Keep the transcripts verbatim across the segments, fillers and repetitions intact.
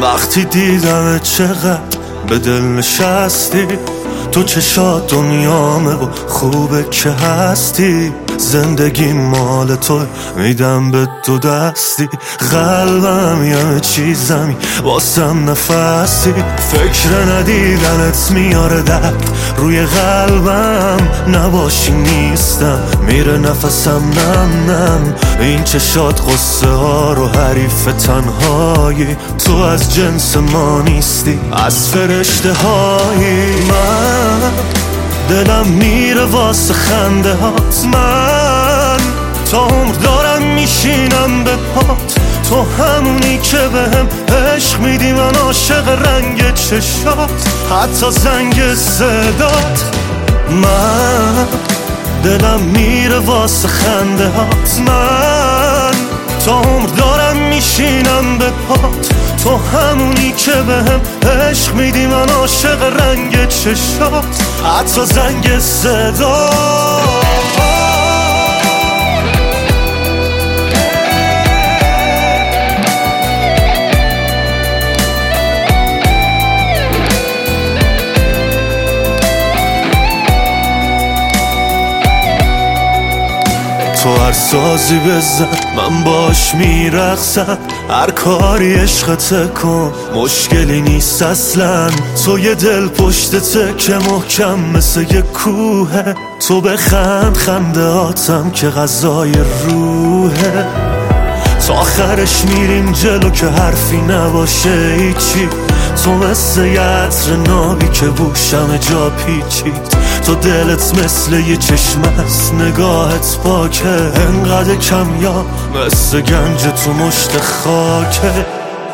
وقتی دیدم چقدر به دل نشستی، تو چشات دنیامه و خوبه که هستی. زندگی مال تو میدم به تو دستی، قلبم یه چیزمی واسم نفسی. فکر ندیدنت میاره درد روی قلبم، نباشی نیستم میره نفسم نم نم. این چشات قصه ها رو حریف تنهایی، تو از جنس ما نیستی از فرشته هایی. من دلم میره واسه خنده هات، من تا عمر دارم میشینم به پات. تو همونی که بهم عشق میدی، من عاشق رنگ چشات حتی زنگ صدات. من دلم میره واسه خنده هات، من تا عمر دارم میشینم به پات. تو همونی که بهم عشق میدی، من عاشق رنگ چشات حتی زنگ صدات. تو هر سازی بزن من باش میرقصم، هر کاری عشقت کن مشکلی نیست اصلا. تو یه دل پشتته که محکم مثل یه کوهه، تو بخند خنده هاتم که غذای روحه. تا آخرش میریم جلو که حرفی نباشه هیچی، تو مثل یه عطر نابی که بوشم جا پیچید. تو دلت مثل یه چشم است، نگاهت پاکه انقدر کمیاب مثل گنج تو مشت خاکه.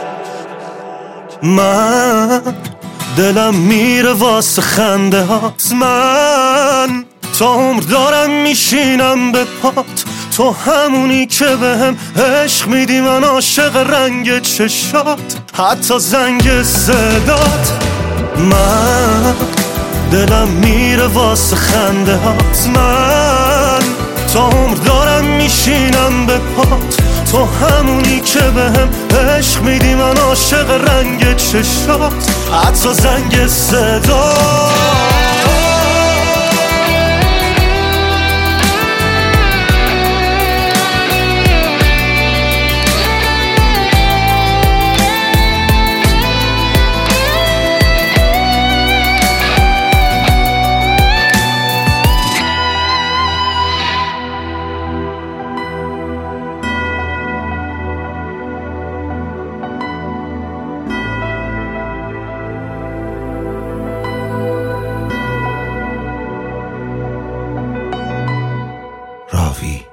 من دلم میره واسه خنده هات، من تا عمر دارم میشینم به پات. تو همونی که بهم عشق میدی، من عاشق رنگ چشات حتی زنگ صدات. من دلم میره واسه خنده هات، من تا عمر دارم میشینم به پات. تو همونی که بهم عشق میدی، من عاشق رنگ چشات حتی زنگ صدات. راوی